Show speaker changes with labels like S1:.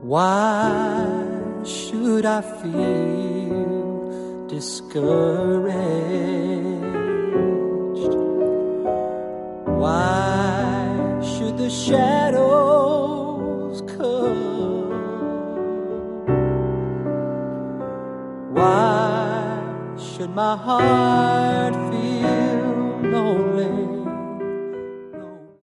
S1: Why should I feel discouraged? Why should the shadows come? Why should my heart feel lonely?